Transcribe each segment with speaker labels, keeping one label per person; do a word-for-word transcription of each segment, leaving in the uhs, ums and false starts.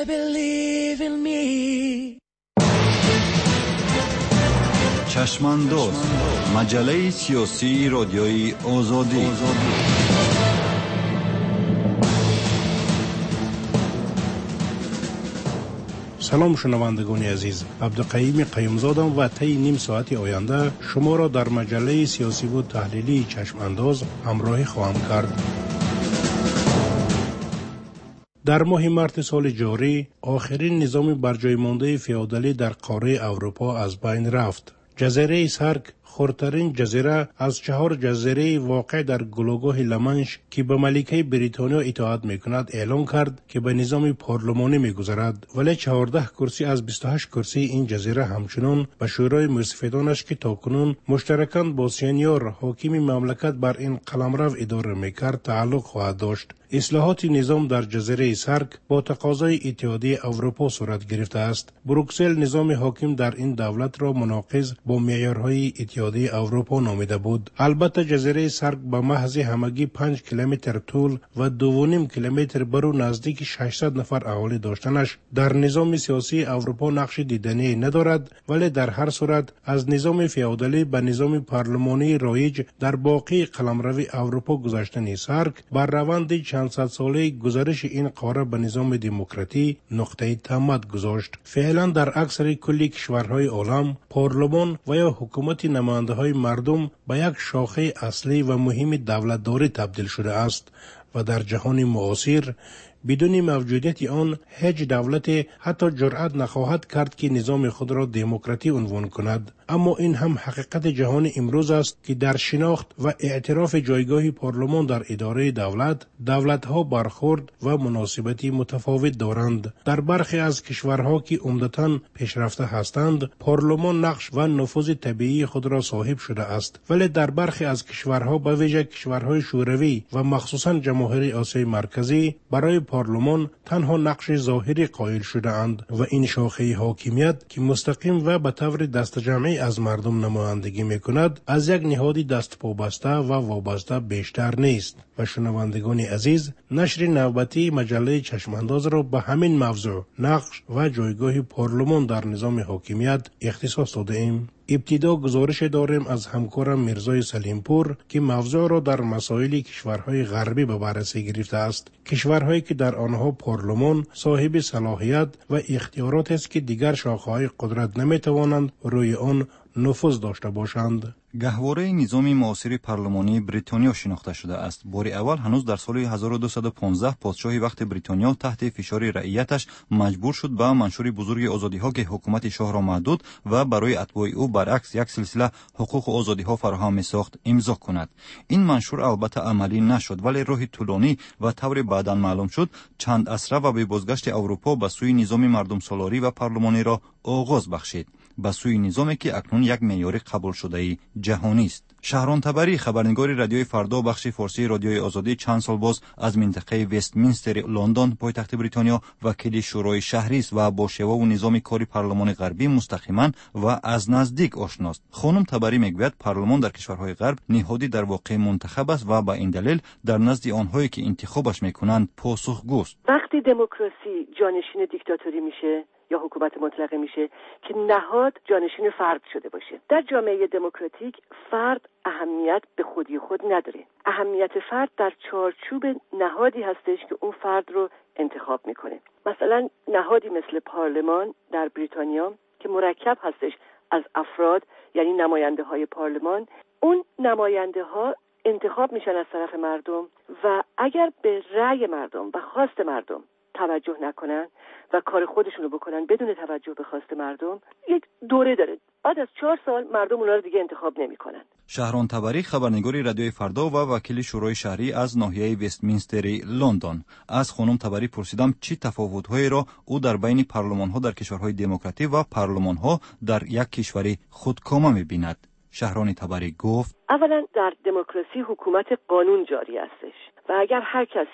Speaker 1: believe in me.
Speaker 2: چشمانداز، مجله سیاسی رادیوی آزادی.
Speaker 3: سلام شنوندگان عزیز، عبدالقییم قیومزادم و طی نیم ساعت آینده شما را در مجله سیاسی و تحلیلی چشمانداز همراهی خواهم کرد. در ماه مارس سال جاری آخرین نظام برجای مانده فئودالی در قاره اروپا از بین رفت. جزیره سرک خردترین جزیره از چهار جزیره واقع در گلوگاه لامانش که به ملکه بریتانیا اطاعت میکند اعلام کرد که به نظام پارلمانی میگذرد، ولی چهارده کرسی از بیست و هشت کرسی این جزیره همچنان به شورای مسفیدانش که تاکنون مشترکاً با سینیور حاکم مملکت بر این قلمرو اداره میکرد تعلق خواهد داشت. اصلاحات نظام در جزیره سرک با تقاضای اتحادیه اروپا صورت گرفته است. بروکسل نظام حاکم در این دولت را مناقض با معیارهای اتحادیه اروپا نامیده بود. البته جزیره سرک به محض همگی پنج کیلومتر طول و دو و نیم کیلومتر برو نزدیک ششصد نفر اهالی داشتنش در نظام سیاسی اروپا نقش دیدنی ندارد، ولی در هر صورت از نظام فئودالی به نظام پارلمانی رایج در باقی قلمرو اروپا گذشتن سرک بر روند چند صد ساله گزارش این قاره به نظام دموکراتی نقطه تمت گذاشت. فعلا در اکثر کلی کشورهای عالم پارلمان و یا حکومت نماینده های مردم به یک شاخه اصلی و مهم دولتداری تبدیل شده است و در جهان معاصر بدون موجودیت آن هیچ دولت حتی جرأت نخواهد کرد که نظام خود را دموکراتی عنوان کند. اما این هم حقیقت جهان امروز است که در شناخت و اعتراف جایگاه پارلمان در اداره دولت، دولت‌ها برخورد و مناسبتی متفاوت دارند. در برخی از کشورها که عمدتاً پیشرفته هستند، پارلمان نقش و نفوذ طبیعی خود را صاحب شده است، ولی در برخی از کشورها به ویژه کشورهای شوروی و مخصوصاً جمهوری آسیای مرکزی برای پارلمان تنها نقش ظاهری قائل شده اند و این شاخه حاکمیت که مستقیم و به طور دست جمعی از مردم نمایندگی میکند از یک نهاد دست پابسته و وابسته بیشتر نیست. و شنوندگان عزیز، نشر نوبتی مجله چشمانداز را به همین موضوع نقش و جایگاه پارلمان در نظام حاکمیت اختصاص داده ایم. ابتدا گزارش داریم از همکارم میرزای سلیمپور که موضوع را در مسائل کشورهای غربی به بررسی گرفته است. کشورهایی که در آنها پارلمان صاحب صلاحیت و اختیارات است که دیگر شاخه‌های قدرت نمیتوانند روی آن نفوذ داشته باشند.
Speaker 2: گهواره نظام معاصر پارلمانی بریتانیا شناخته شده است. بار اول هنوز در سال هزار و دویست و پانزده پادشاه وقت بریتانیا تحت فشار رعیتش مجبور شد به منشور بزرگ آزادی‌ها که حکومت شاه را محدود و برای اتباع او برعکس یک سلسله حقوق و آزادی‌ها فراهم می‌ساخت امضا کند. این منشور البته عملی نشد، ولی راه طولانی و طور بعداً معلوم شد چند عصره و به بازگشت اروپا به سوی نظام مردم سالاری و پارلمانی را آغاز بخشید، به سوی نظامی که اکنون یک معیار قبول شده جهانی است. شهران تبری، خبرنگار رادیوی فردا بخش فارسی رادیوی آزادی، چند سال باز از منطقه وستمینستر لندن پایتخت بریتانیا وکیل شورای شهری است و با شیوه و نظام کاری پارلمان غربی مستقیما و از نزدیک آشناست. خانم تبری میگوید پارلمان در کشورهای غرب نهادی در واقع منتخب است و به این دلیل در نزد آنهایی که انتخابش میکنند پاسخگوست.
Speaker 4: وقتی دموکراسی جانشین دیکتاتوری میشه یا حکومت مطلقه میشه که نهاد جانشین فرد شده باشه. در جامعه دموکراتیک فرد اهمیت به خودی خود نداره. اهمیت فرد در چارچوب نهادی هستش که اون فرد رو انتخاب میکنه. مثلا نهادی مثل پارلمان در بریتانیا که مرکب هستش از افراد، یعنی نماینده های پارلمان، اون نماینده ها انتخاب میشن از طرف مردم و اگر به رأی مردم و خواست مردم توجه نکنن و کار خودشونو بکنن بدون توجه به خواست مردم، یک دوره داره. بعد از چهار سال مردم اونا رو دیگه انتخاب نمی‌کنن.
Speaker 2: شهران تبری، خبرنگار رادیوی فردا و وکیل شورای شهری از ناحیه وستمینستر لندن، از خانم تبری پرسیدم چه تفاوت‌هایی را او در بین پارلمان‌ها در کشورهای دموکراتی و پارلمان‌ها در یک کشور خودکامه می‌بیند. شهران تبری گفت:
Speaker 4: اولا در دموکراسی حکومت قانون جاری هستش و اگر هر کسی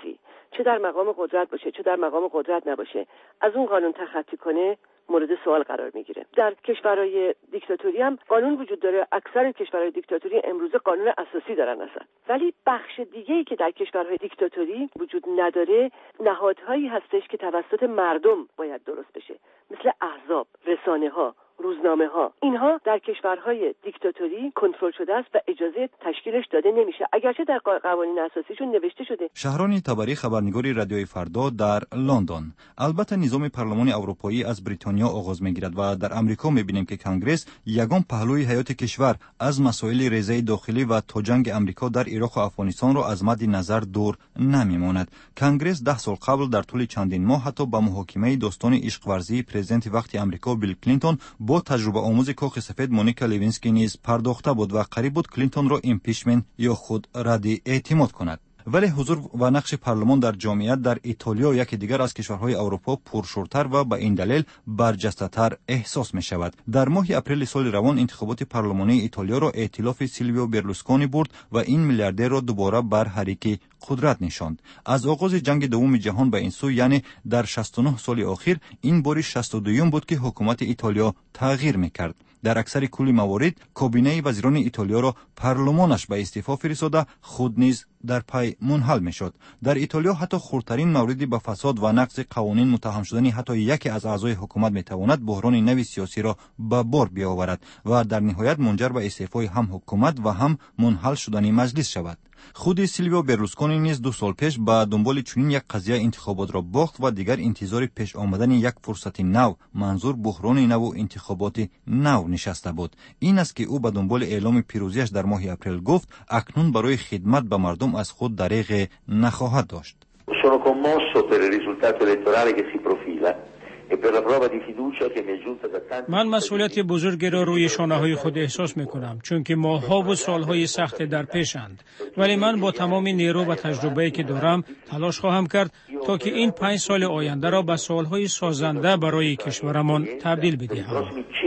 Speaker 4: چه در مقام قدرت باشه چه در مقام قدرت نباشه از اون قانون تخطی کنه مورد سوال قرار میگیره. در کشورهای دیکتاتوری هم قانون وجود داره. اکثر کشورهای دیکتاتوری امروزه قانون اساسی دارن اصلا. ولی بخش دیگه‌ای که در کشورهای دیکتاتوری وجود نداره نهادهایی هستش که توسط مردم باید درست بشه، مثل احزاب، رسانه‌ها، روزنامه‌ها. اینها در کشورهای دیکتاتوری کنترل شده است و اجازه تشکیلش داده نمیشه، اگرچه در قوانین اساسیشون نوشته شده.
Speaker 2: شهران تبری خبرنگاری رادیوی فردا در لندن. البته نظام پارلمان اروپایی از بریتانیا آغاز میگیرد و در امریکا میبینیم که کنگرس یگان پهلوی حیات کشور از مسائل ریزه داخلی و تا جنگ امریکا در عراق و افغانستان را از مد نظر دور نمیماند. کنگرس ده سال قبل در طول چندین ماه حتی به محاکمه داستان عشق ورزی پرزیدنت وقتی امریکا بیل کلینتون با تجربه آموز کاخ سفید مونیکا لیوینسکی نیز پرداخته بود و قریب بود کلینتون را ایمپیچمنت یا خود رد اعتماد کند. ولی حضور و نقش پارلمان در جامعیت در ایتالیا و یکی دیگر از کشورهای اروپا پرشورتر و به این دلیل برجسته‌تر احساس می شود. در ماه اپریل سال روان انتخابات پارلمانی ایتالیا را ائتلاف سیلویو برلوسکونی برد و این میلیاردر را دوباره بر حریق قدرت نشاند. از آغاز جنگ دوم جهان به این سو، یعنی در شصت و نه سال اخیر، این بار شصت و دوم بود که حکومت ایتالیا تغییر میکرد. در اکثر کل موارد کابینه وزیران ایتالیا را پارلمانش به استعفا فرستاده خود نیز در پی منحل میشد. در ایتالیا حتی خردترین موردی به فساد و نقض قوانین متهم شدن حتی یکی از اعضای حکومت میتواند بحران نوی سیاسی را به بار بیاورد و در نهایت منجر به استعفای هم حکومت و هم منحل شدن مجلس شود. خود سیلویو برلوسکونی نیز دو سال پیش به دنبال چنین یک قضیه انتخابات را باخت و دیگر انتظار پیش آمدن یک فرصت نو، منظور بحران نو و انتخابات نو نشسته بود. این است که او به دنبال اعلام پیروزیش در ماه اپریل گفت اکنون برای خدمت به مردم از خود دریغ نخواهد داشت.
Speaker 5: Sono commosso per il risultato elettorale che si profila.
Speaker 6: من مسئولیت بزرگی را روی شانه‌های خود احساس می‌کنم، چون که ماه‌ها و سال‌های سخت در پیشند. ولی من با تمام نیرو و تجربه‌ای که دارم تلاش خواهم کرد تا که این پنج سال آینده را به سال‌های سازنده برای کشورمان تبدیل بدهم.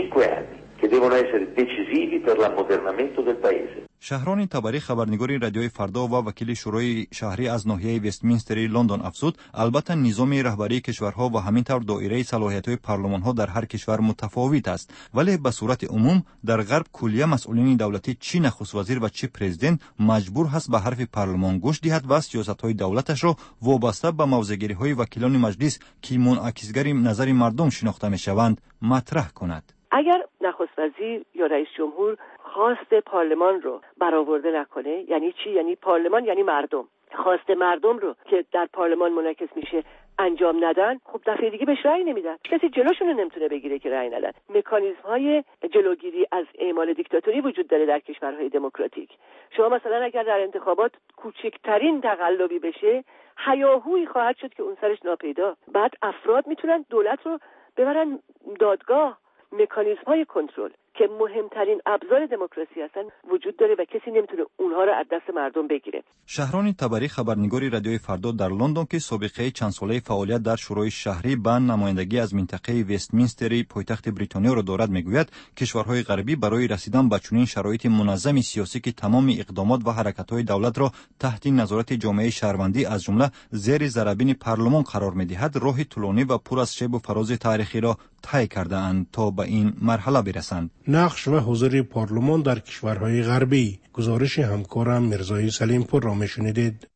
Speaker 2: شهران تبری خبرنگاری رادیوی فردا و وکیل شورای شهری از ناحیه وستمینستری لندن افزود البته نظام رهبری کشورها و همینطور دایره صلاحیت‌های پارلمان‌ها در هر کشور متفاوت است، ولی به صورت عموم در غرب کلیه مسئولین دولتی چی نخست وزیر و چی پرزیدنت مجبور هست به حرف پارلمان گوش دهد و سیاست‌های دولتش را وابسته به موضع‌گیری‌های وکیلان مجلس که منعکسگر نظر مردم شناخته می‌شوند مطرح کند.
Speaker 4: اگر نخست وزیر یا رئیس جمهور خواست پارلمان رو برآورده نکنه، یعنی چی؟ یعنی پارلمان یعنی مردم. خواست مردم رو که در پارلمان منعکس میشه انجام ندن، خب دفعه دیگه بهش رأی نمیدن. کسی جلوشون رو نمیتونه بگیره که رأی ندن. مکانیزم‌های جلوگیری از اعمال دیکتاتوری وجود داره در کشورهای دموکراتیک. شما مثلا اگر در انتخابات کوچکترین تقلبی بشه، هیاهویی خواهد شد که اون سرش ناپیدا. بعد افراد میتونن دولت رو ببرن دادگاه. مکانیزم‌های کنترل که مهمترین ابزار دموکراسی هستن وجود داره و کسی نمیتونه اونها رو از دست مردم بگیره.
Speaker 2: شهران تبری خبرنگاری رادیوی فردا در لندن که سابقه چند ساله فعالیت در شورای شهری به نمایندگی از منطقه وستمینستری پایتخت بریتانیا را دارد میگوید کشورهای غربی برای رسیدن به چنین شرایط منظم سیاسی که تمام اقدامات و حرکت‌های دولت را تحت نظارت جامعه شهروندی از جمله زیر ضربین پارلمان قرار می‌دهد، راه طولانی و پر از شیب و فراز تاریخی را طی کرده‌اند تا به این مرحله برسند.
Speaker 3: نقش و حضور پارلمان در کشورهای غربی. گزارش همکارم مرزای سلیم پور را میشنیدید.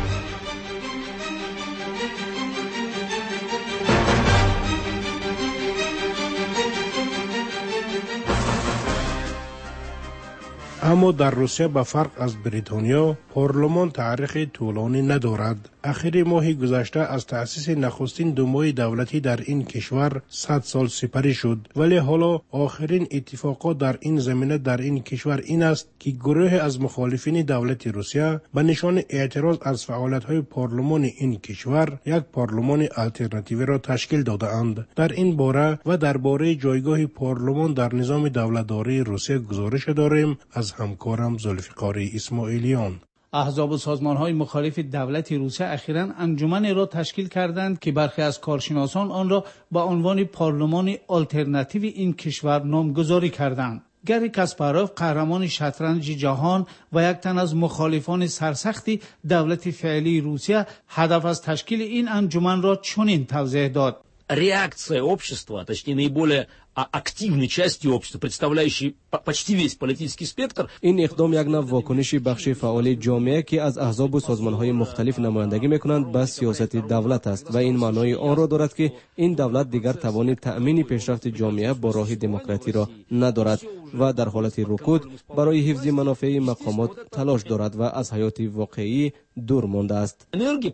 Speaker 3: اما در روسیه به فرق از بریتانیا پارلمان تاریخ طولانی ندارد. اخیر ماه گذشته از تأسیس نخستین دمای دولتی در این کشور صد سال سپری شد، ولی حالا آخرین اتفاقات در این زمینه در این کشور این است که گروه از مخالفین دولت روسیه به نشان اعتراض از فعالیت‌های پارلمان این کشور یک پارلمان آلترناتیوی را تشکیل داده‌اند. در این باره و درباره جایگاه پارلمان در نظام دولتداری روسیه گزارش داریم از همکارم ذوالفقار اسماعیلیان.
Speaker 7: احزاب و سازمان‌های مخالف دولت روسیه اخیراً انجمنی را تشکیل کردند که برخی از کارشناسان آن را با عنوان پارلمان آلترناتیو این کشور نامگذاری کردند. گری کاسپاروف قهرمان شطرنج جهان و یک تن از مخالفان سرسخت دولت فعلی روسیه هدف از تشکیل این انجمن را چنین توضیح داد:
Speaker 8: реакция общества, точнее наиболее активной части общества, представляющей почти весь политический спектр.
Speaker 9: این اقدام یک نوع واکنش بخش فعال جامعه که از احزاب و سازمان‌های مختلف نمایندگی می‌کنند به سیاست دولت است و این معنای آن را دارد که این دولت دیگر توان تأمین پیشرفت جامعه با راه دموکراسی را ندارد و در حالت رکود برای حفظ منافع مقامات تلاش دارد و از حیات واقعی دور مانده است.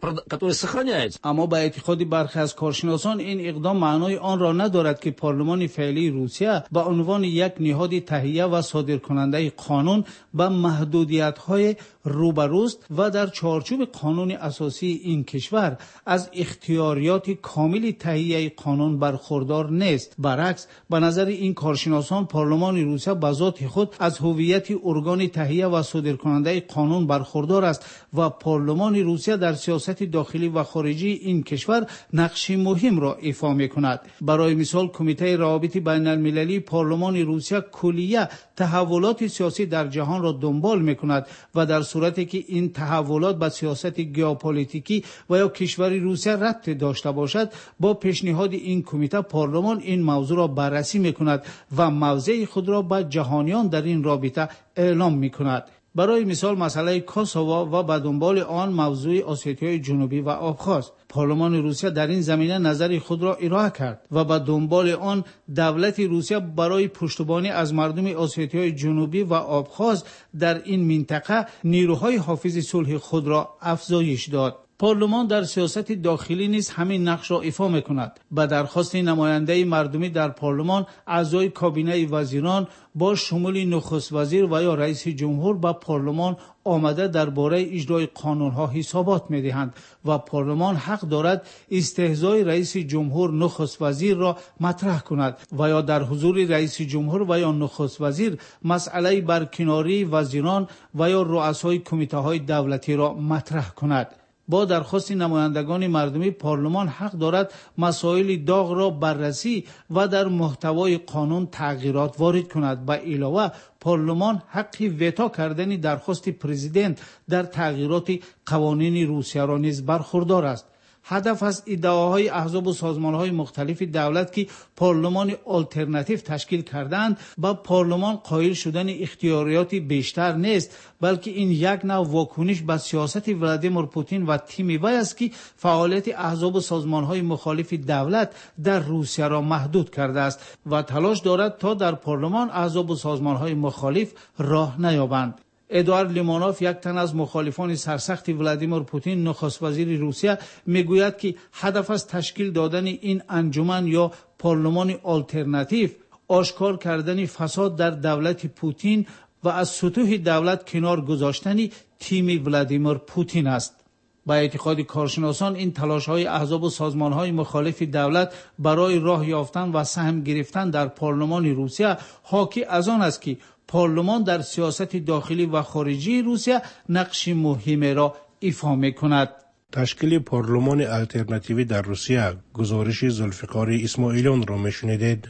Speaker 7: اما به اعتقاد برخی از کارشناسان این اقدام معنای آن را ندارد که پارلمان فعلی روسیه به عنوان یک نهاد تهیه و صادرکننده قانون به محدودیت‌های روبروست و در چارچوب قانون اساسی این کشور از اختیاریات کامل تهیه قانون برخوردار نیست. برعکس به نظر این کارشناسان پارلمان روسیه به ذات خود از هویت ارگان تهیه و صادرکننده قانون برخوردار است و پارلمان روسیه در سیاست داخلی و خارجی این کشور نقش مهم را ایفا می‌کند. برای مثال کمیته روابط بین المللی پارلمان روسیه کلیه تحولات سیاسی در جهان را دنبال می‌کند و در صورتی که این تحولات به سیاست ژئوپلیتیکی و یا کشور روسیه ربط داشته باشد با پیشنهاد این کمیته پارلمان این موضوع را بررسی می‌کند و موضع خود را به جهانیان در این رابطه اعلام می‌کند. برای مثال مسئله کوسوو و به دنبال آن موضوع اسیای جنوبی و آبخاز. پارلمان روسیه در این زمینه نظر خود را ارائه کرد و به دنبال آن دولت روسیه برای پشتیبانی از مردم اسیای جنوبی و آبخاز در این منطقه نیروهای حافظ صلح خود را افزایش داد. پارلمان در سیاست داخلی نیز همین نقش را ایفا می‌کند. به درخواست نماینده مردمی در پارلمان اعضای کابینه وزیران با شمول نخست وزیر و یا رئیس جمهور به پارلمان آمده درباره اجرای قانون‌ها حسابات می‌دهند و پارلمان حق دارد استهزای رئیس جمهور نخست وزیر را مطرح کند و یا در حضور رئیس جمهور و یا نخست وزیر مسئله برکناری وزیران و یا رؤسای کمیته‌های دولتی را مطرح کند. با درخواست نمایندگان مردمی پارلمان حق دارد مسائل داغ را بررسی و در محتوای قانون تغییرات وارد کند. به علاوه پارلمان حق ویتو کردن درخواست پرزیدنت در تغییرات قوانین روسیه را نیز برخوردار است. هدف از ادعاهای احزاب و سازمان‌های مختلف دولت که پارلمان آلترناتیو تشکیل کردند با پارلمان قائل شدن اختیاریات بیشتر نیست، بلکه این یک نوع واکنش به سیاست ولادیمیر پوتین و تیم وی است که فعالیت احزاب و سازمان‌های مخالف دولت در روسیه را محدود کرده است و تلاش دارد تا در پارلمان احزاب و سازمان‌های مخالف راه نیابند. ادوارد لیمونوف یک تن از مخالفان سرسخت ولادیمیر پوتین نخست وزیر روسیه میگوید که هدف از تشکیل دادن این انجمن یا پارلمان آلترناتیو آشکار کردن فساد در دولت پوتین و از سطوح دولت کنار گذاشتن تیم ولادیمیر پوتین است. با اعتقاد کارشناسان این تلاش‌های احزاب و سازمان‌های مخالف دولت برای راه یافتن و سهم گرفتن در پارلمان روسیه حاکی از آن است که پارلمان در سیاست داخلی و خارجی روسیه نقش مهمی را ایفا می‌کند.
Speaker 3: تشکیل پارلمان آلترناتیوی در روسیه، گزارش ذوالفقار اسماعیلیان را میشنیدید.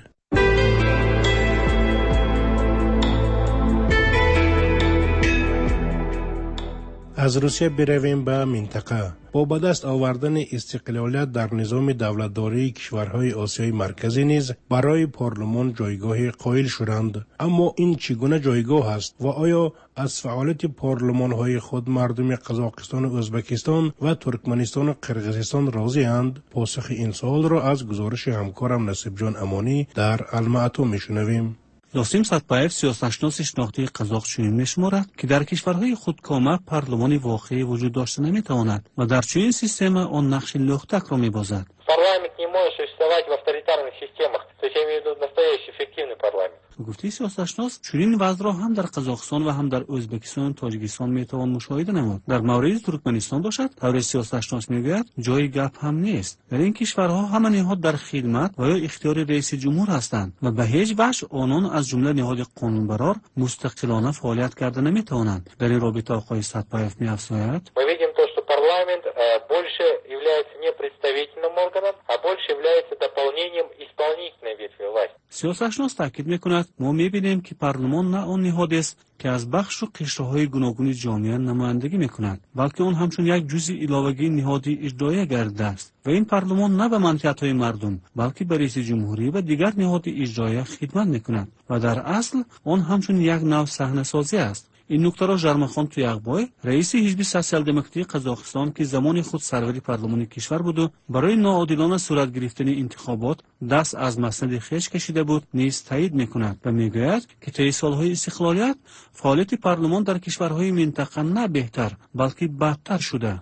Speaker 3: از روسیه برویم به منطقه. با به دست آوردن استقلالیت در نظام دولتداری کشورهای آسیای مرکزی نیز برای پارلمان جایگاه قائل شدند. اما این چگونه جایگاه است و آیا از فعالیت پارلمان‌های خود مردم قزاقستان و ازبکستان و ترکمنستان و قرقیزستان راضی اند؟ پاسخ این سوال را از گزارش همکارم نصیب جان امانی در المعتو میشنویم.
Speaker 10: یاسیم سدپایف سیاستشناس شناختی قزاق چنین می‌شمارد که در کشورهای خودکامه پارلمان واقعی وجود داشته نمی‌تواند و در چنین سیستم آن نقش لختک را می‌بازد.
Speaker 5: Парламент не может существовать в авторитарных системах. То есть я имею в виду настоящий эффективный парламент.
Speaker 10: گفته سیاستشناس چنین وضع را هم در قزاقستان و هم در ازبکستان و تاجیکستان میتوان مشاهده نمود. در مورد ترکمنستان باشد طور سیاستشناس میگوید جای گپ هم نیست. در این کشورها همه نهاد در خدمت و یا اختیار رئیس جمهور هستند و به هیچ وجه آنان از جمله نهاد قانونبرار مستقلانه فعالیت کرده نمیتوانند. در این رابطه آقای سدپایف می‌افزاید
Speaker 5: парламент больше является не представительным органом, а больше является дополнением исполнительной ветви власти.
Speaker 10: سیاستشناس تاکید میکند ما میبینیم که پارلمان نه آن نهاد است که از بخش و قشرهای گوناگون جامعه نمایندگی میکند، بلکه آن همچون یک جزء علاوگی نهادی اجرایی گردیده است و این پارلمان نه به منفعت‌های مردم بلکه به رئیس جمهوری و دیگر نهاد اجرایی خدمت میکند و در اصل آن همچون یک نوع صحنه‌سازی است. این نکته را ژرمخان تویغبای رئیس حزب سوسیال دموکراتی قزاقستان که زمان خود سروری پارلمان کشور بود و برای ناعادلانه صورت گرفتن انتخابات دست از مسند خویش کشیده بود نیز تایید میکند و میگوید که طی سالهای استقلالیت فعالیت پارلمان در کشورهای منطقه نه بهتر بلکه بدتر شده.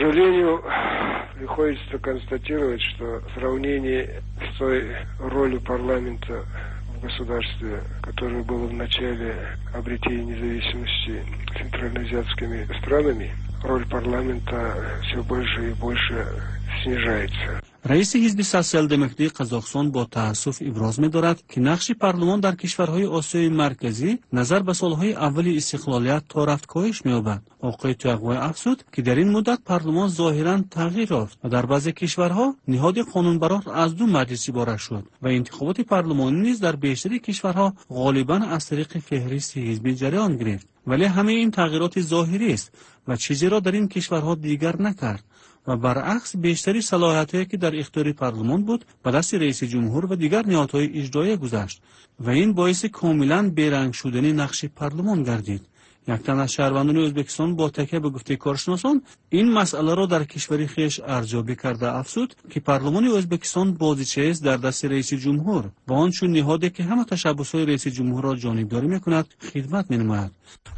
Speaker 11: Приходится констатировать, что в сравнении с той ролью парламента в государстве, которое было в начале обретения независимости центральноазиатскими странами, роль парламента все больше и больше снижается.
Speaker 10: رئیس حزب سوسیال دموکراتی قزاقستان با تأسف ابراز می‌دارد که نقش پارلمان در کشورهای آسیای مرکزی نظر به سالهای اول استقلالیت تا رفت کاهش می‌یابد. آقای تویغبای افزود که در این مدت پارلمان ظاهراً تغییر یافت و در بعضی کشورها نهاد قانونبرار از دو مجلس عبارت شد و انتخابات پارلمانی نیز در بیشتر کشورها غالباً از طریق فهرست حزبی جریان گرفت. ولی همه این تغییرات ظاهری است و چیزی را در این کشورها دیگر نکرد و برعکس بیشتری صلاحیت‌هایی که در اختیار پارلمان بود به دست رئیس جمهور و دیگر نهادهای اجرایی گذشت و این باعث کاملا بیرنگ شدن نقش پارلمان گردید. یک تن از شهروندان ازبکستان با تکیه به گفته کارشناسان این مسئله را در کشور خویش ارزیابی کرده افزود که پارلمان ازبکستان بازیچه است در دست رئیس جمهور و آن چون نهادی که همه تشبس‌های رئیس جمهور را جانبداری می‌کند خدمت می‌نماید.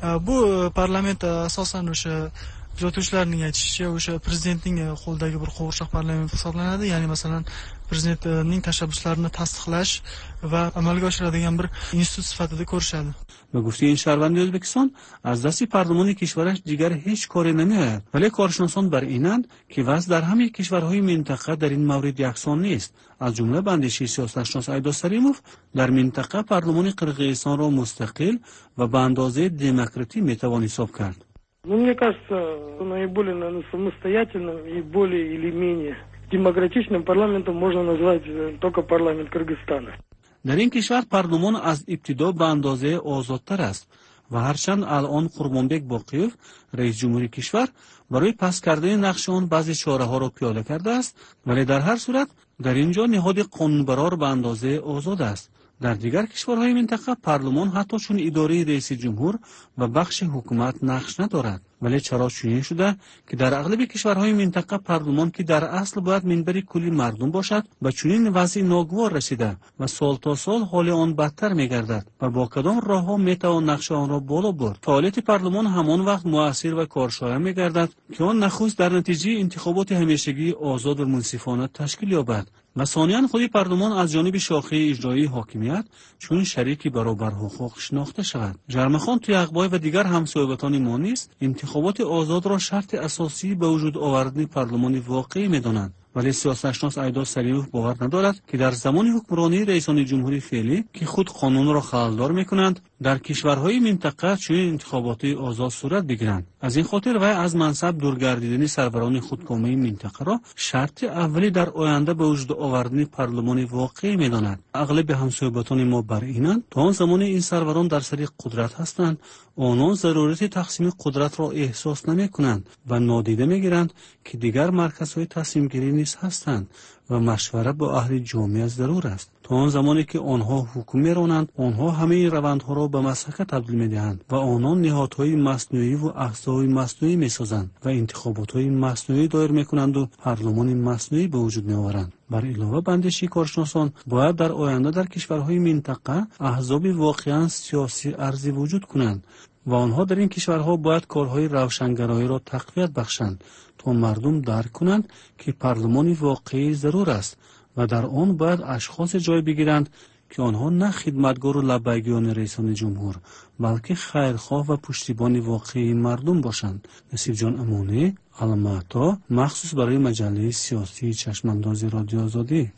Speaker 12: Bu parlament asosan o'sha kuzatuvchilarning aytishicha o'sha prezidentning qo'lidagi bir qo'g'irchoq parlament hisoblanadi. Ya'ni masalan prezidentning tashabbuslarini tasdiqlash va amalga oshiradigan bir institut sifatida ko'rishadi.
Speaker 10: به گفته این شهروند ازبکستان از دست پارلمان کشورش دیگر هیچ کاری نمی‌آید، ولی کارشناسان بر اینند که وضع در همه کشورهای منطقه در این مورد یکسان نیست. از جمله بندشی سیاستشناس ایدوس سلیموف در منطقه پارلمان قرقیزستان را مستقل و به اندازه دموکراتی میتوان حساب کرد.
Speaker 13: Ну, мне кажется, наиболее, наверное, самостоятельным и более или менее демократичным парламентом можно назвать только парламент Кыргызстана.
Speaker 10: در این کشور پارلمان از ابتدا به اندازه آزادتر است و هرچند الان قربانبک باقیوف رئیس جمهوری کشور برای پس کردن نقش آن بعضی چاره‌ها را پیاده کرده است، ولی در هر صورت در اینجا نهاد قانونبرار به اندازه آزاد است. در دیگر کشورهای منطقه پارلمان حتی چون اداره رئیس جمهور و بخش حکومت نقش ندارد. ولی چرا چنین شده که در اغلب کشورهای منطقه پارلمان که در اصل باید منبر کلی مردم باشد و چنین وضع ناگوار رسیده و سال تا سال حال آن بدتر می‌گردد و با کدام راه‌ها میتوان نقش آن را بالا برد. فعالیت پارلمان همان وقت مؤثر و کارشایان می‌گردد که آن نخست در نتیجه انتخابات همیشگی آزاد و منصفانه تشکیل یابد و ثانیاً خود پارلمان از جانب شاخه اجرایی حاکمیت چون شریک برابر حقوق شناخته شود. ژرمخان تویغبای و دیگر همصحبتان ما نیز انتخابات آزاد را شرط اساسی به وجود آوردن پارلمان واقعی می‌دانند. ولی سیاستشناس ایدوس سلیموف باور ندارد که در زمان حکمرانی رئیسان جمهوری فعلی که خود قانون را خلالدار می‌کنند در کشورهای منطقه چنین انتخابات آزاد صورت بگیرند. از این خاطر وی از منصب دورگردیدن سروران خودکامه منطقه را شرط اولی در آینده به وجود آوردن پارلمان واقعی می‌داند. اغلب همصحبتان ما بر اینند تا آن زمان این سروران در سر قدرت هستند آنان ضرورت تقسیم قدرت را احساس نمی‌کنند و نادیده می‌گیرند که دیگر مرکزهای تصمیم گیری نیز هستند و مشورت با اهل جامعه ضرور است. تا آن زمانی که آنها حکم می‌رانند آنها همه این روندها را به مسحک تبدیل می‌دهند و آنان نهادهای مصنوعی و احزاب مصنوعی می‌سازند و انتخابات‌های مصنوعی دایر می‌کنند و پارلمان مصنوعی به وجود می‌آورند. بر علاوه بندشی کارشناسان باید در آینده در کشورهای منطقه احزاب واقعاً سیاسی ارزی وجود کنند و آنها در این کشورها باید کارهای روشنگرایی را تقویت بخشند تا مردم درک کنند که پارلمان واقعی ضرور است و در آن باید اشخاص جای بگیرند که آنها نه خدمتگار و لبیگیان رئیسان جمهور بلکه خیرخواه و پشتیبان واقعی مردم باشند. نصیب جان امانی، علامتا، مخصوص برای مجله سیاسی چشمانداز رادیو آزادی.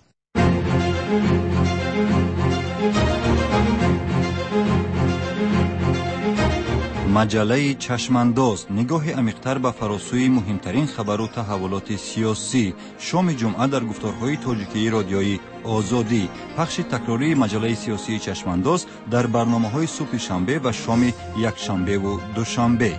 Speaker 2: مجله چشمانداز، نگاه عمیق‌تر به فراسوی مهمترین خبر و تحولات سیاسی. شام جمعه در گفتارهای تاجیکی رادیویی آزادی. پخش تکراری مجله سیاسی چشمانداز در برنامه‌های صبح شنبه و شام یک شنبه و دوشنبه.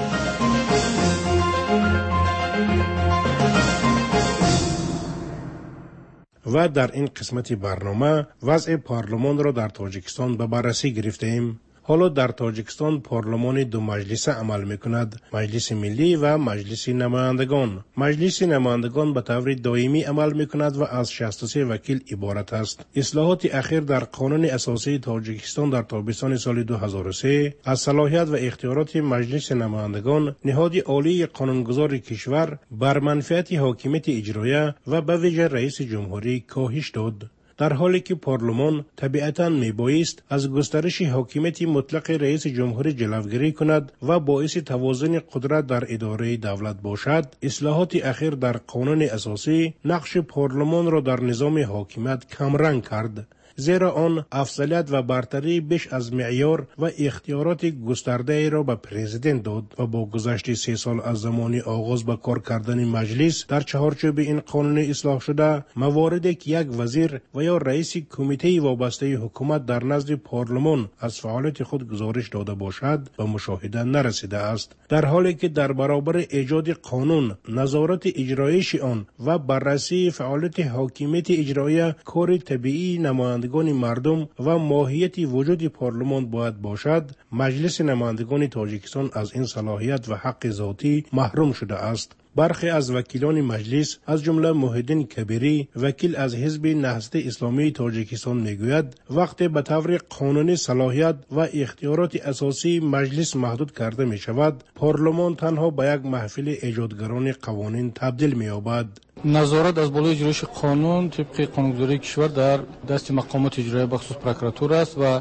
Speaker 3: و در این قسمت برنامه وضع پارلمان را در تاجیکستان به بررسی گرفتیم. حالا در تاجیکستان پارلمان دو مجلس عمل میکند، مجلس ملی و مجلس نمایندگان. مجلس نمایندگان به طور دائمی عمل میکند و از شصت و سه وکیل عبارت است. اصلاحات اخیر در قانون اساسی تاجیکستان در تابستان سال دو هزار و سه از صلاحیت و اختیارات مجلس نمایندگان، نهاد عالی قانونگذار کشور، بر منفعت حاکمیت اجرایه و به ویژه رئیس جمهوری کاهش داد. در حالی که پارلمان طبیعتاً میبایست از گسترش حاکمیت مطلق رئیس جمهوری جلوگیری کند و باعث توازن قدرت در اداره دولت باشد، اصلاحات اخیر در قانون اساسی نقش پارلمان را در نظام حاکمیت کمرنگ کرد، زیرا آن افضلیت و برتری بیش از معیار و اختیارات گسترده را به پرزیدنت داد و با گذشت سه سال از زمان آغاز به کار کردن مجلس در چهارچوب این قانون اصلاح شده، مواردی که یک وزیر و یا رئیس کمیته وابسته حکومت در نزد پارلمان از فعالیت خود گزارش داده باشد به مشاهده نرسیده است، در حالی که در برابر ایجاد قانون، نظارت اجرایش آن و بررسی فعالیت حاکمیت اجرایی کار طبیعی نمایندگان مردم و ماهیت وجود پارلمان باید باشد، مجلس نمایندگان تاجیکستان از این صلاحیت و حق ذاتی محروم شده است. برخی از وکیلان مجلس از جمله محیدین کبیری، وکیل از حزب نهضت اسلامی تاجیکستان میگوید وقتی به طور قانونی صلاحیت و اختیارات اساسی مجلس محدود کرده می شود، پارلمان تنها به یک محفل ایجادگران قوانین تبدیل می یابد.
Speaker 14: نظارت از بالای اجرایش قانون طبق قانونگذاری کشور در دست مقامات اجرایی بخصوص پروکراتور است و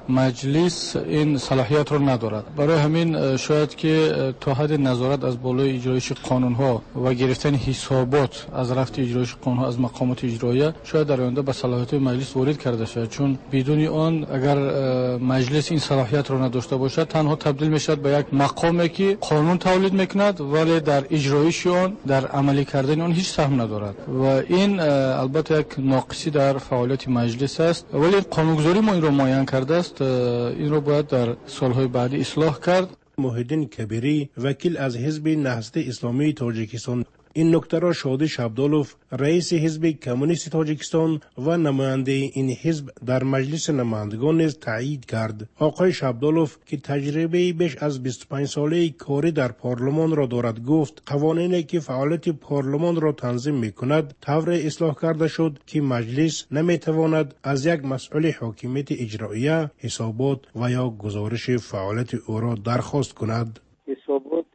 Speaker 14: مجلس این صلاحیت را ندارد. برای همین شاید که تا حد نظارت از بالای اجرایش قانون ها و گرفتن حسابات از رفت اجرایش قانون ها از مقامات اجرایی شاید در آینده به صلاحیت مجلس وارد کرده شود، چون بدون آن اگر مجلس این صلاحیت را نداشته باشد تنها تبدیل میشد به یک مقامی که قانون تولید میکند ولی در اجرایش آن، در عملی کردن آن هیچ سهم ندارد و این البته یک ناقصی در فعالیت مجلس است، ولی قانونگذاری ما این را معین کرده است، این را باید در سالهای بعدی اصلاح کرد.
Speaker 3: محیدین کبیری، وکیل از حزب نهضت اسلامی تاجیکستان، این نکته را شادی شبدالوف، رئیس حزب کمونیست تاجیکستان و نماینده این حزب در مجلس نمایندگان نیز تایید کرد. آقای شبدالوف که تجربه بیش از بیست و پنج ساله کاری در پارلمان را دارد گفت قوانینی که فعالیت پارلمان را تنظیم می‌کند طور اصلاح کرده شد که مجلس نمی‌تواند از یک مسئول حاکمیت اجراییه حسابات و یا گزارش فعالیت او را درخواست کند.
Speaker 15: حسابات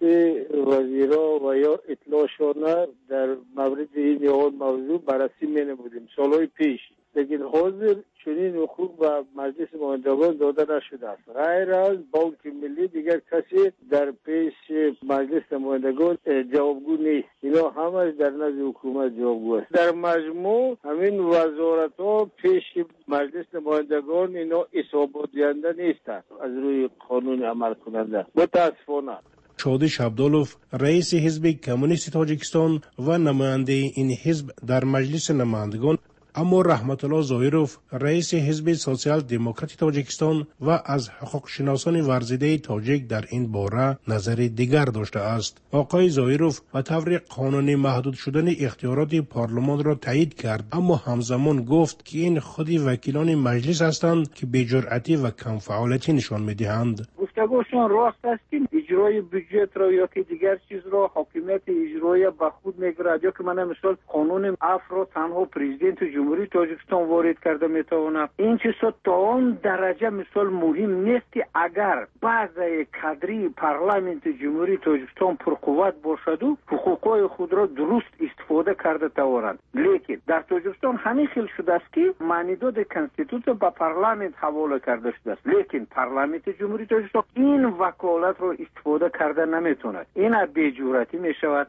Speaker 15: وزیرا و یا اطلاعشانه در مورد این یا موضوع بررسی می نمودیم سالهای پیش، لیکن حاضر چنین حقوق و مجلس نمایندگان داده نشده است. غیر از بانک ملی دیگر کسی در پیش مجلس نمایندگان جوابگو نیست. اینا همش در نزد حکومت جوابگو است. در مجموع همین وزارت ها پیش مجلس نمایندگان اینا حسابات دهنده نیستند، از روی قانون عمل کننده. متاسفانه.
Speaker 3: شادی شبدالوف، رئیس حزب کمونیست تاجیکستان و نماینده این حزب در مجلس نمایندگان، اما رحمت الله ظاهروف، رئیس حزب سوسیال دموکراتی تاجیکستان و از حقوق شناسان ورزیده تاجیک در این باره نظر دیگر داشته است. آقای ظاهروف به طور قانونی محدود شدن اختیارات پارلمان را تایید کرد، اما همزمان گفت که این خود وکیلان مجلس هستند که بی‌جرأتی و کم فعالیتی نشان می‌دهند.
Speaker 16: گفتگوشان راست است که اجرای بودجت را یا که دیگر چیز را حاکمیت اجرایی به خود میگیرد، یا که من مثال قانون اف را تنها پرزیدنت جمهوری تاجیکستان وارد کرده میتواند. این چیزا تا آن درجه مثال مهم نیست که اگر بعضی کادری پارلمانت جمهوری تاجیکستان پرقوت باشد و حقوقای خود را درست استفاده کرده توانند. لیکن در تاجیکستان همین خیل شده است که معنیداد کنستیتوسیون به پارلمان حواله کرده شده است، لیکن پارلمان جمهوری تاجیکستان این وکالت را استفاده کرده نمیتواند. این بی‌جرأتی میشود،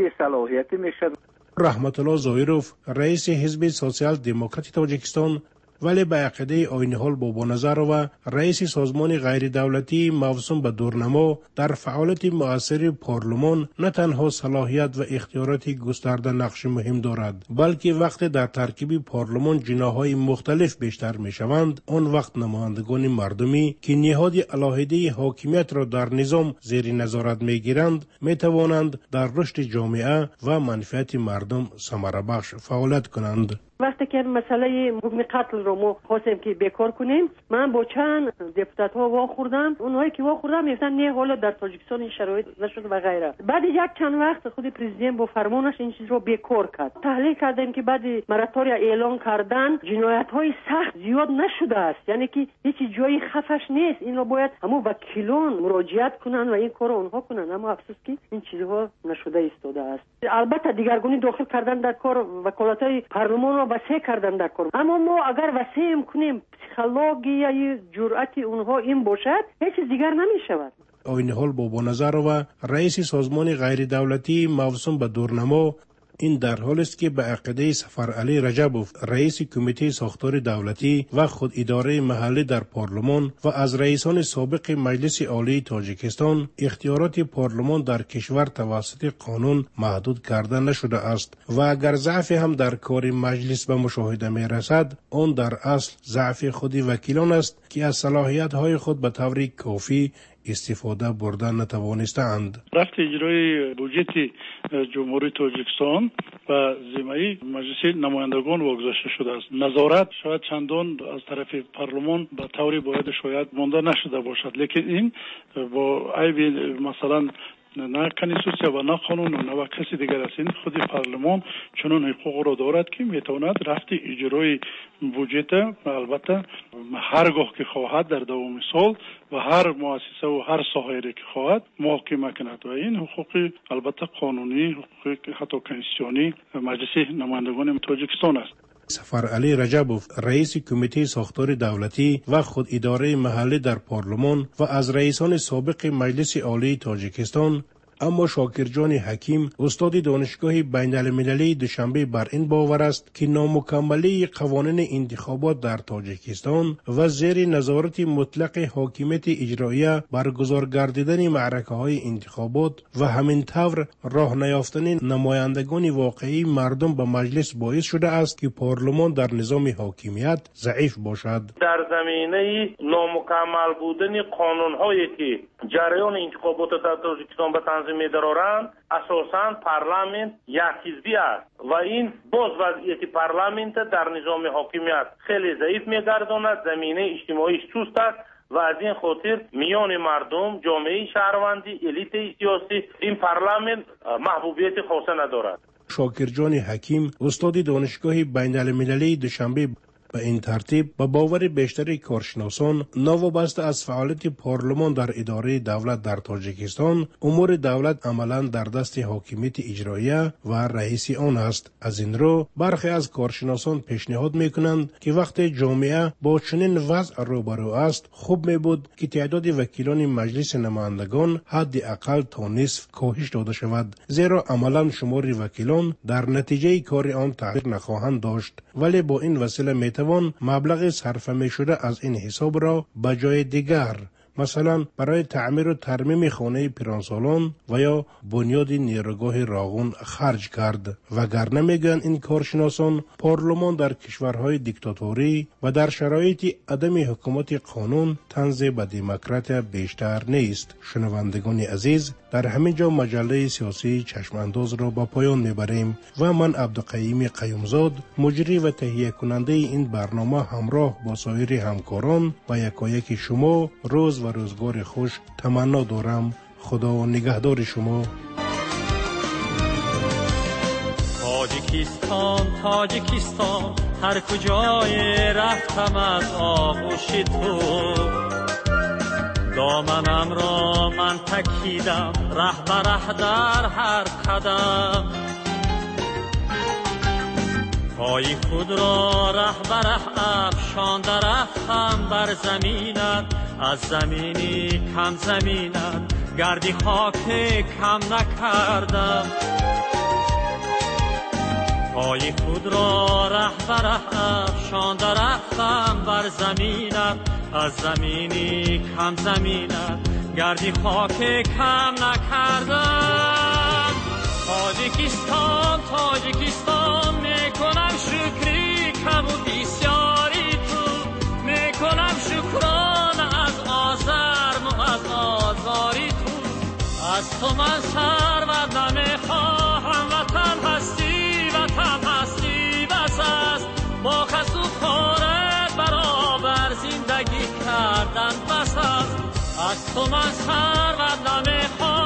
Speaker 16: بی‌صلاحیتی میشود.
Speaker 3: رحمت الله ظاهروف، رئیس حزب سوسیال دموکراتی تاجیکستان ولی به عقیده آین‌حال بابانظرова رئیس سازمان غیر دولتی موسوم به دورنما در فعالیت مؤثر پارلمان نه تنها صلاحیت و اختیارات گسترده نقش مهم دارد، بلکه وقتی در ترکیب پارلمان جناح‌های مختلف بیشتر می‌شوند، آن وقت نمایندگان مردمی که نهاد علاهده حاکمیت را در نظام زیر نظارت می‌گیرند می‌توانند در رشد جامعه و منفعت مردم ثمره بخش فعالیت کنند.
Speaker 17: وقتی که مسئله حکم قتل رو ما خواستیم که بیکار کنیم، من با چند دپوتات ها وا خوردم، اونهایی که وا خوردم میگفتن نه حالا در تاجیکستان این شرایط نشد و غیره. بعد یک چند وقت خود پرزیدنت با فرمانش این چیز رو بیکار کرد. تحلیل کردیم که بعد مراتوریا اعلان کردن جنایت های سخت زیاد نشده است، یعنی که هیچ جایی خفش نیست. این رو باید همو وکیلان مراجعت کنن و این کار اونها کنن، اما افسوس که این چیزها نشده ایستاده است. البته دیگرگونی داخل کردن در کار وکالت‌های پارلمان وسیع کردن در کار، اما ما اگر وسیع کنیم پسیکولوژی جرأت اونها این باشد، هیچ چیز دیگر نمی شود.
Speaker 3: آین‌حال بابانظرova رئیس سازمان غیر دولتی موسوم به دورنما این در حال است که به عقیده سفر علی رجبوف رئیس کمیته ساختار دولتی و خود اداره محلی در پارلمان و از رئیسان سابق مجلس عالی تاجیکستان اختیارات پارلمان در کشور توسط قانون محدود کرده نشده است و اگر ضعف هم در کار مجلس به مشاهده می رسد، آن در اصل ضعف خود وکیلان است که از صلاحیت های خود به طور کافی استفاده بردن نتوانستند.
Speaker 18: رفت اجرای بودجه جمهوری تاجیکستان و ذمه مجلس نمایندگان واگذاشته شده است. نظارت شاید چندان از طرف پارلمان به طوری باید شاید مانده نشده باشد، لیکن این با عیب مثلا نه کنستیتوسیا و نه قانون و نه کسی دیگر است. این خود پارلمان چنان حقوق را دارد که میتواند رفت اجرای بودجه البته هرگاه که خواهد در دوام سال و هر مؤسسه و هر ساحه‌ای که خواهد محاکمه کند و این حقوق البته قانونی، حقوق حتی کنستیتوشنی مجلس نمایندگان تاجیکستان است.
Speaker 3: سفر علی رجبوف رئیس کمیته ساختار دولتی و خود اداره محلی در پارلمان و از رئیسان سابق مجلس عالی تاجیکستان، اما شاکرجان حکیم استاد دانشگاه بین المللی دوشنبه بر این باور است که نامکملی قوانین انتخابات در تاجیکستان و زیر نظارت مطلق حاکمیت اجراییه برگزار گردیدن معرکه های انتخابات و همین طور راه نیافتن نمایندگان واقعی مردم به مجلس باعث شده است که پارلمان در نظام حاکمیت ضعیف باشد.
Speaker 19: در زمینه نامکمل بودن قانون‌هایی که جریان انتخابات در تاجیکستان به تنظیم می‌دارند، اساساً پارلمان یک حزبی است و این باز وضعیت پارلمان در نظام حاکمیت خیلی ضعیف می‌گرداند. زمینه اجتماعی سست است و از این خاطر میان مردم، جامعه شهروندی، الیت سیاسی این پارلمان محبوبیت خاصه ندارد.
Speaker 3: شاکرجان حکیم استاد دانشگاه بین المللی دوشنبه به این ترتیب به باور بیشتر کارشناسان ناوابسته از فعالیت پارلمان در اداره دولت در تاجیکستان، امور دولت عملا در دست حاکمیت اجراییه و رئیس آن است. از این رو برخی از کارشناسان پیشنهاد میکنند که وقتی جامعه با چنین وضع روبرو است، خوب می بود که تعداد وکیلان مجلس نمایندگان حداقل تا نصف کاهش داده شود، زیرا عملا شمار وکیلان در نتیجه کار آن تغییر نخواهند داشت، ولی با این وسیله می توان مبلغ صرف می شده از این حساب را به جای دیگر، مثلا برای تعمیر و ترمیم خانه پیرانسالان و یا بنیاد نیروگاه راغون خرج کرد. وگرنه میگن این کارشناسان پارلمان در کشورهای دیکتاتوری و در شرایط عدم حکومت قانون طنز به دموکرات بیشتر نیست. شنوندگان عزیز، در همین جا مجله سیاسی چشم انداز را به پایان میبریم و من عبدالقیوم قیومزاد مجری و تهیه کننده این برنامه همراه با سایر همکاران و یکایک شما روز و روزگار خوش تمنا دارم. خدا نگهدار شما.
Speaker 20: تاجیکستان تاجیکستان هر کجای رفتم از آغوش تو، دامنم را من تکیدم ره به ره در هر قدم، پای خود را ره به ره افشانده رفتم بر زمینت، از زمینی کم زمینت گردی خاک کم نکردم، پای خود را ره به ره افشان درختم بر زمینت، از زمینی کم زمینت گردی خاک کم نکردم. تاجیکستان تاجیکستان میکنم شکری کم و بسیاری تو، میکنم شکران از آزرم و از آزاری تو. از تو من ثروت نمیخواهم، وطن هستی وطن هستی بس است، با خس و خارت برابر زندگی کردن بس است. از تو من ثروت نمیخواهم